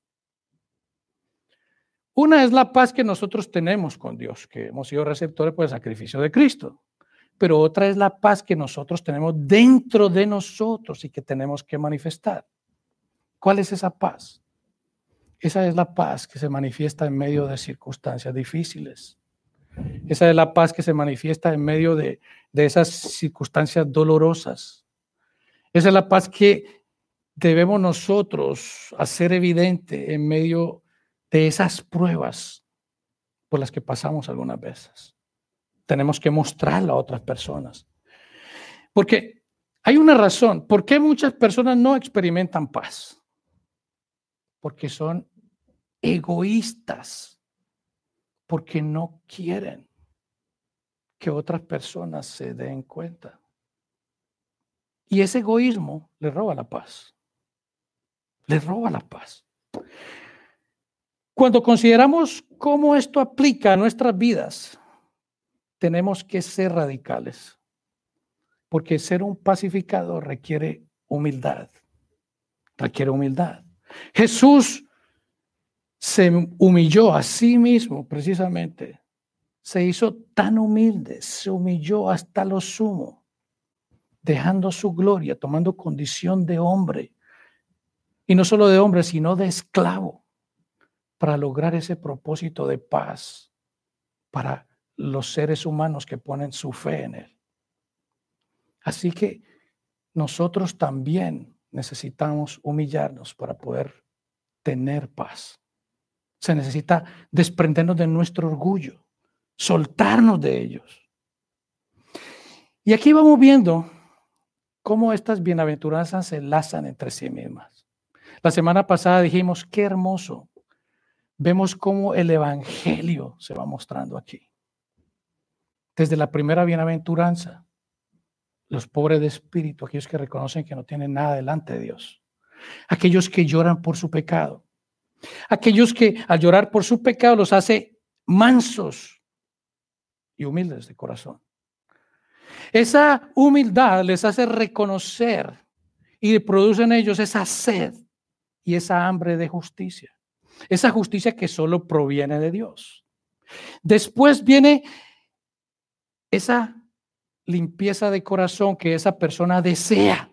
Una es la paz que nosotros tenemos con Dios, que hemos sido receptores por el sacrificio de Cristo. Pero otra es la paz que nosotros tenemos dentro de nosotros y que tenemos que manifestar. ¿Cuál es esa paz? Esa es la paz que se manifiesta en medio de circunstancias difíciles. Esa es la paz que se manifiesta en medio de, de esas circunstancias dolorosas. Esa es la paz que debemos nosotros hacer evidente en medio de esas pruebas por las que pasamos algunas veces. Tenemos que mostrarla a otras personas. Porque hay una razón. ¿Por qué muchas personas no experimentan paz? Porque son egoístas. Porque no quieren que otras personas se den cuenta. Y ese egoísmo le roba la paz. Le roba la paz. Cuando consideramos cómo esto aplica a nuestras vidas, tenemos que ser radicales. Porque ser un pacificador requiere humildad. Requiere humildad. Jesús se humilló a sí mismo precisamente. Se hizo tan humilde, se humilló hasta lo sumo, dejando su gloria, tomando condición de hombre. Y no solo de hombre, sino de esclavo, para lograr ese propósito de paz para los seres humanos que ponen su fe en él. Así que nosotros también necesitamos humillarnos para poder tener paz. Se necesita desprendernos de nuestro orgullo, soltarnos de ellos. Y aquí vamos viendo cómo estas bienaventuranzas se enlazan entre sí mismas. La semana pasada dijimos, qué hermoso. Vemos cómo el evangelio se va mostrando aquí. Desde la primera bienaventuranza, los pobres de espíritu, aquellos que reconocen que no tienen nada delante de Dios, aquellos que lloran por su pecado, aquellos que al llorar por su pecado los hace mansos y humildes de corazón. Esa humildad les hace reconocer y produce en ellos esa sed y esa hambre de justicia. Esa justicia que solo proviene de Dios. Después viene esa limpieza de corazón que esa persona desea.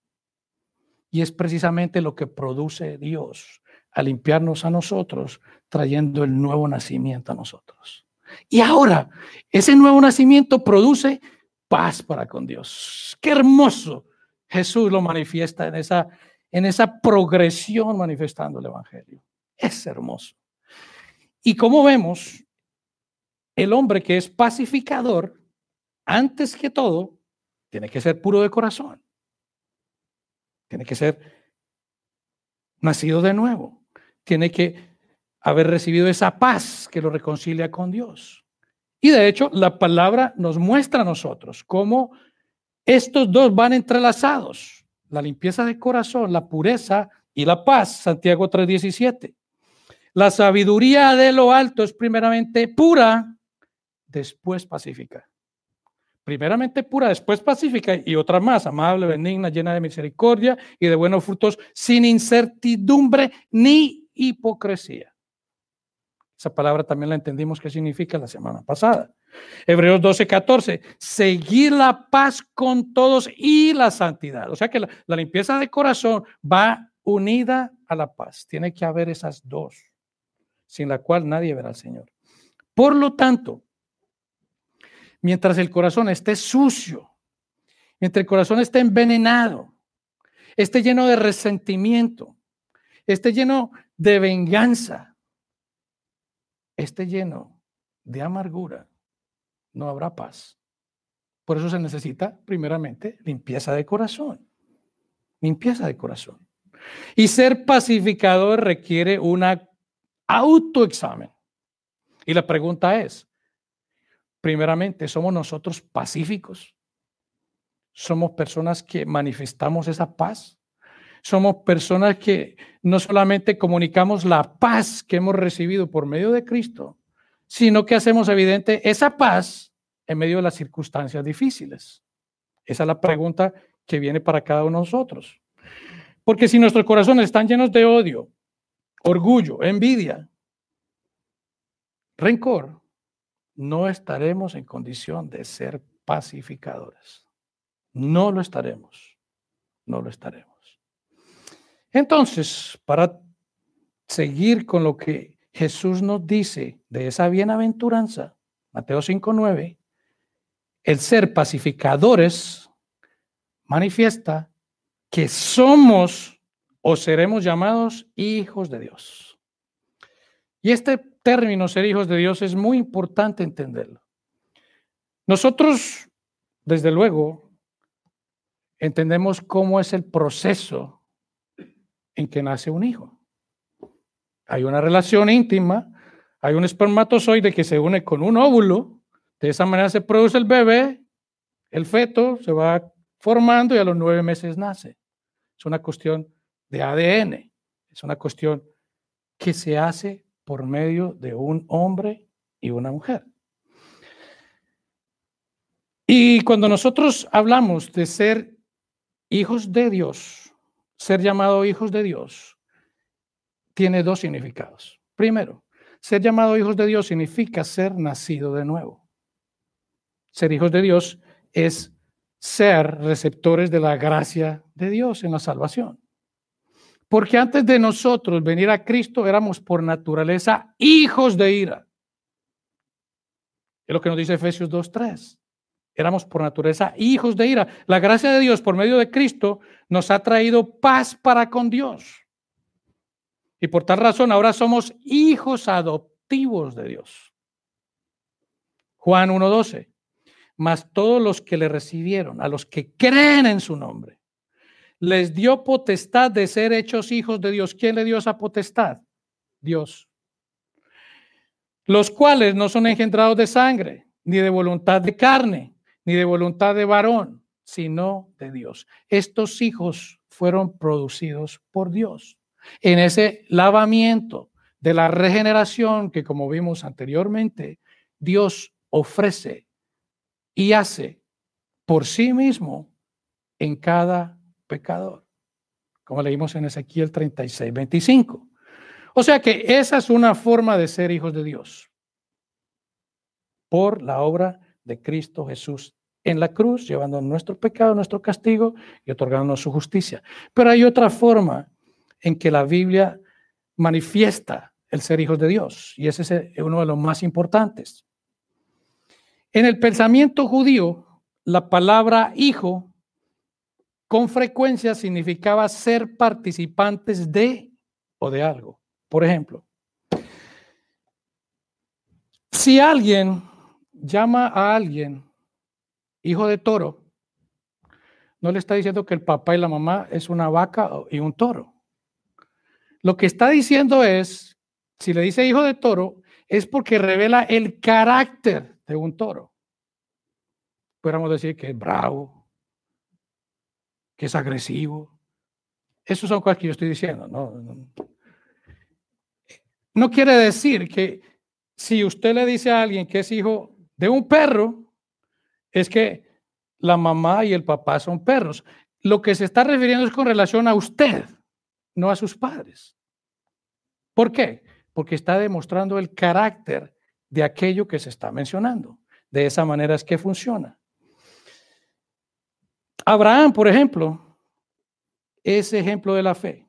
Y es precisamente lo que produce Dios a limpiarnos a nosotros, trayendo el nuevo nacimiento a nosotros. Y ahora, ese nuevo nacimiento produce paz para con Dios. ¡Qué hermoso! Jesús lo manifiesta en esa, en esa progresión manifestando el evangelio. Es hermoso. Y como vemos, el hombre que es pacificador, antes que todo, tiene que ser puro de corazón. Tiene que ser nacido de nuevo. Tiene que haber recibido esa paz que lo reconcilia con Dios. Y de hecho, la palabra nos muestra a nosotros cómo estos dos van entrelazados. La limpieza de corazón, la pureza y la paz, Santiago tres diecisiete. La sabiduría de lo alto es primeramente pura, después pacífica. Primeramente pura, después pacífica, y otra más, amable, benigna, llena de misericordia y de buenos frutos, sin incertidumbre ni hipocresía. Esa palabra también la entendimos qué significa la semana pasada. Hebreos doce, catorce, seguir la paz con todos y la santidad. O sea que la, la limpieza de corazón va unida a la paz. Tiene que haber esas dos, sin la cual nadie verá al Señor. Por lo tanto, mientras el corazón esté sucio, mientras el corazón esté envenenado, esté lleno de resentimiento, esté lleno de venganza, esté lleno de amargura, no habrá paz. Por eso se necesita, primeramente, limpieza de corazón. Limpieza de corazón. Y ser pacificador requiere un autoexamen. Y la pregunta es, primeramente, ¿somos nosotros pacíficos? ¿Somos personas que manifestamos esa paz? Somos personas que no solamente comunicamos la paz que hemos recibido por medio de Cristo, sino que hacemos evidente esa paz en medio de las circunstancias difíciles. Esa es la pregunta que viene para cada uno de nosotros. Porque si nuestros corazones están llenos de odio, orgullo, envidia, rencor, no estaremos en condición de ser pacificadores. No lo estaremos. No lo estaremos. Entonces, para seguir con lo que Jesús nos dice de esa bienaventuranza, Mateo cinco nueve, el ser pacificadores manifiesta que somos o seremos llamados hijos de Dios. Y este término, ser hijos de Dios, es muy importante entenderlo. Nosotros, desde luego, entendemos cómo es el proceso en que nace un hijo. Hay una relación íntima, hay un espermatozoide que se une con un óvulo, de esa manera se produce el bebé, el feto se va formando y a los nueve meses nace. Es una cuestión de A D N, es una cuestión que se hace por medio de un hombre y una mujer. Y cuando nosotros hablamos de ser hijos de Dios, ser llamado hijos de Dios, tiene dos significados. Primero, ser llamado hijos de Dios significa ser nacido de nuevo. Ser hijos de Dios es ser receptores de la gracia de Dios en la salvación. Porque antes de nosotros venir a Cristo éramos por naturaleza hijos de ira. Es lo que nos dice Efesios dos tres. Éramos por naturaleza hijos de ira. La gracia de Dios por medio de Cristo nos ha traído paz para con Dios. Y por tal razón ahora somos hijos adoptivos de Dios. Juan uno doce. Mas todos los que le recibieron, a los que creen en su nombre, les dio potestad de ser hechos hijos de Dios. ¿Quién le dio esa potestad? Dios. Los cuales no son engendrados de sangre, ni de voluntad de carne, ni de voluntad de varón, sino de Dios. Estos hijos fueron producidos por Dios. En ese lavamiento de la regeneración que, como vimos anteriormente, Dios ofrece y hace por sí mismo en cada pecador, como leímos en Ezequiel treinta y seis, veinticinco. O sea que esa es una forma de ser hijos de Dios, por la obra de Cristo Jesús en la cruz, llevando nuestro pecado, nuestro castigo y otorgándonos su justicia. Pero hay otra forma en que la Biblia manifiesta el ser hijos de Dios, y ese es uno de los más importantes. En el pensamiento judío, la palabra hijo con frecuencia significaba ser participantes de o de algo. Por ejemplo, si alguien llama a alguien hijo de toro, no le está diciendo que el papá y la mamá es una vaca y un toro. Lo que está diciendo es, si le dice hijo de toro, es porque revela el carácter de un toro. Podríamos decir que es bravo, que es agresivo. Esas son cosas que yo estoy diciendo, ¿no? no quiere decir que si usted le dice a alguien que es hijo de un perro, es que la mamá y el papá son perros. Lo que se está refiriendo es con relación a usted, no a sus padres. ¿Por qué? Porque está demostrando el carácter de aquello que se está mencionando. De esa manera es que funciona. Abraham, por ejemplo, es ejemplo de la fe.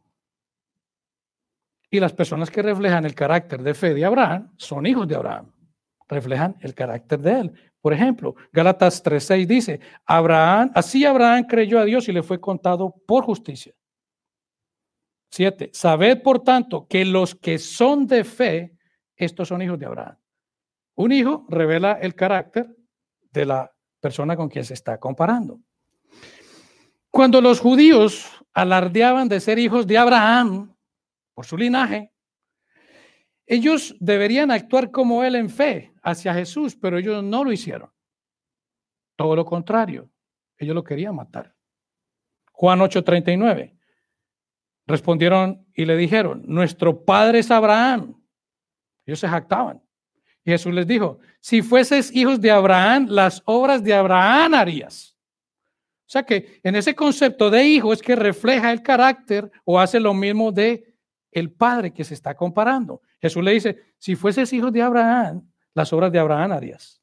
Y las personas que reflejan el carácter de fe de Abraham son hijos de Abraham. Reflejan el carácter de él. Por ejemplo, Gálatas tres seis dice, Abraham, así Abraham creyó a Dios y le fue contado por justicia. Siete, sabed por tanto que los que son de fe, estos son hijos de Abraham. Un hijo revela el carácter de la persona con quien se está comparando. Cuando los judíos alardeaban de ser hijos de Abraham, por su linaje, ellos deberían actuar como él en fe hacia Jesús, pero ellos no lo hicieron. Todo lo contrario, ellos lo querían matar. Juan ocho treinta y nueve. Respondieron y le dijeron, nuestro padre es Abraham. Ellos se jactaban. Y Jesús les dijo, si fueses hijos de Abraham, las obras de Abraham harías. O sea que en ese concepto de hijo es que refleja el carácter o hace lo mismo de el padre que se está comparando. Jesús le dice, si fueses hijo de Abraham, las obras de Abraham harías.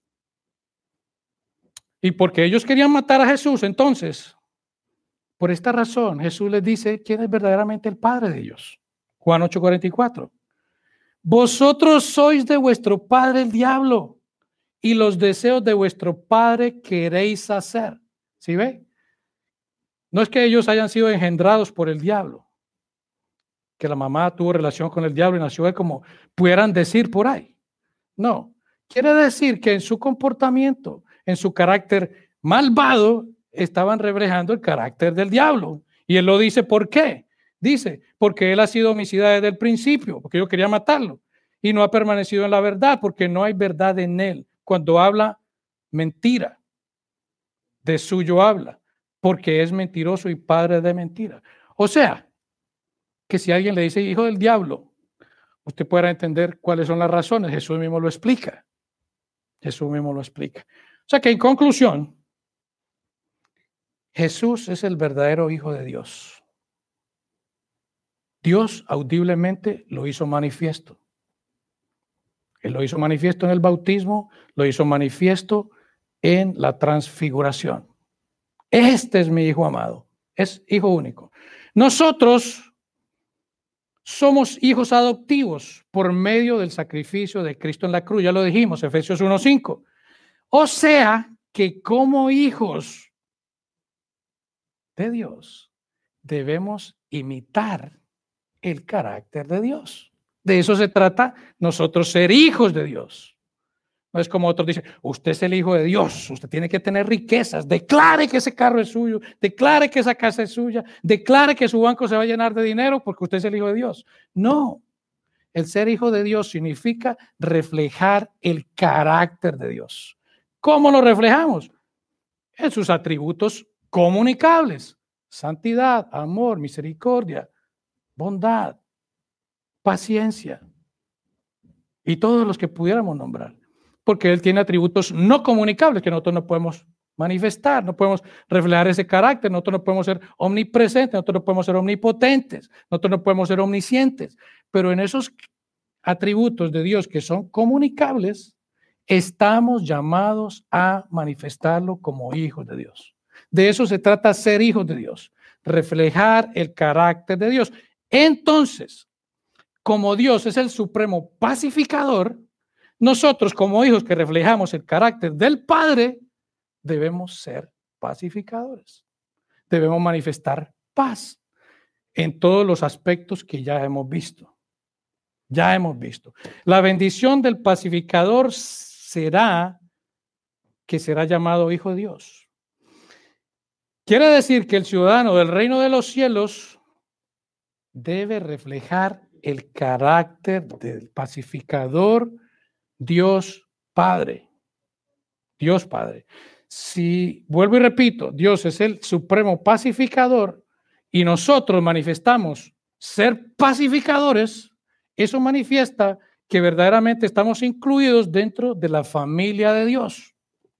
Y porque ellos querían matar a Jesús, entonces, por esta razón, Jesús les dice quién es verdaderamente el padre de ellos. Juan ocho cuarenta y cuatro. Vosotros sois de vuestro padre el diablo, y los deseos de vuestro padre queréis hacer. ¿Sí ve? No es que ellos hayan sido engendrados por el diablo, que la mamá tuvo relación con el diablo y nació él, como pudieran decir por ahí. No, quiere decir que en su comportamiento, en su carácter malvado, estaban reflejando el carácter del diablo. Y él lo dice, ¿por qué? Dice, porque él ha sido homicida desde el principio, porque yo quería matarlo, y no ha permanecido en la verdad, porque no hay verdad en él. Cuando habla mentira, de suyo habla, porque es mentiroso y padre de mentira. O sea, que si alguien le dice hijo del diablo, usted podrá entender cuáles son las razones. Jesús mismo lo explica. Jesús mismo lo explica. O sea que en conclusión, Jesús es el verdadero Hijo de Dios. Dios audiblemente lo hizo manifiesto. Él lo hizo manifiesto en el bautismo, lo hizo manifiesto en la transfiguración. Este es mi Hijo amado, es Hijo único. Nosotros somos hijos adoptivos por medio del sacrificio de Cristo en la cruz. Ya lo dijimos, Efesios uno cinco. O sea que como hijos de Dios debemos imitar el carácter de Dios. De eso se trata nosotros ser hijos de Dios. No es como otros dicen, usted es el hijo de Dios, usted tiene que tener riquezas, declare que ese carro es suyo, declare que esa casa es suya, declare que su banco se va a llenar de dinero porque usted es el hijo de Dios. No, el ser hijo de Dios significa reflejar el carácter de Dios. ¿Cómo lo reflejamos? En sus atributos comunicables: santidad, amor, misericordia, bondad, paciencia y todos los que pudiéramos nombrar. Porque Él tiene atributos no comunicables que nosotros no podemos manifestar, no podemos reflejar ese carácter, nosotros no podemos ser omnipresentes, nosotros no podemos ser omnipotentes, nosotros no podemos ser omniscientes, pero en esos atributos de Dios que son comunicables, estamos llamados a manifestarlo como hijos de Dios. De eso se trata ser hijos de Dios, reflejar el carácter de Dios. Entonces, como Dios es el supremo pacificador, nosotros como hijos que reflejamos el carácter del Padre, debemos ser pacificadores. Debemos manifestar paz en todos los aspectos que ya hemos visto. Ya hemos visto. La bendición del pacificador será que será llamado hijo de Dios. Quiere decir que el ciudadano del reino de los cielos debe reflejar el carácter del pacificador Dios Padre. Dios Padre. Si, vuelvo y repito, Dios es el supremo pacificador y nosotros manifestamos ser pacificadores, Eso manifiesta que verdaderamente estamos incluidos dentro de la familia de Dios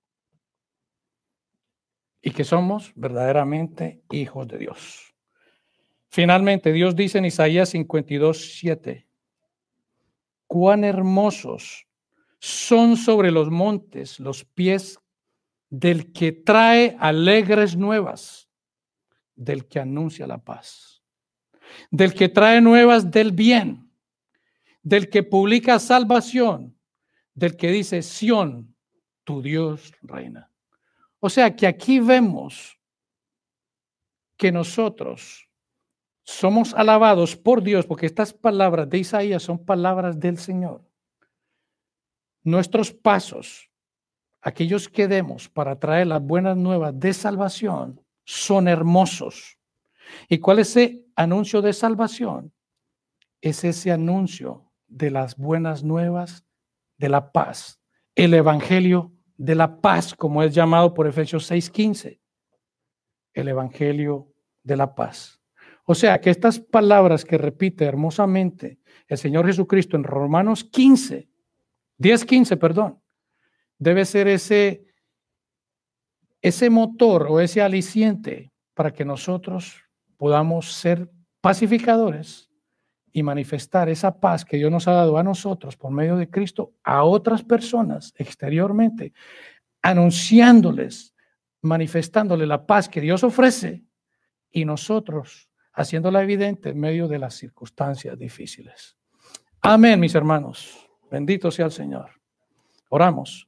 y que somos verdaderamente hijos de Dios. Finalmente, Dios dice en Isaías cincuenta y dos, siete, cuán hermosos son sobre los montes los pies del que trae alegres nuevas, del que anuncia la paz, del que trae nuevas del bien, del que publica salvación, del que dice, Sión, tu Dios reina. O sea que aquí vemos que nosotros somos alabados por Dios, porque estas palabras de Isaías son palabras del Señor. Nuestros pasos, aquellos que demos para traer las buenas nuevas de salvación, son hermosos. ¿Y cuál es ese anuncio de salvación? Es ese anuncio de las buenas nuevas de la paz, el evangelio de la paz, como es llamado por Efesios seis quince, el evangelio de la paz. O sea que estas palabras que repite hermosamente el Señor Jesucristo en Romanos quince, diez quince, perdón, debe ser ese, ese motor o ese aliciente para que nosotros podamos ser pacificadores y manifestar esa paz que Dios nos ha dado a nosotros por medio de Cristo a otras personas exteriormente, anunciándoles, manifestándole la paz que Dios ofrece y nosotros haciéndola evidente en medio de las circunstancias difíciles. Amén, mis hermanos. Bendito sea el Señor. Oramos.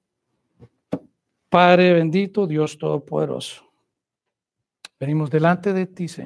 Padre bendito, Dios todopoderoso, venimos delante de ti, Señor.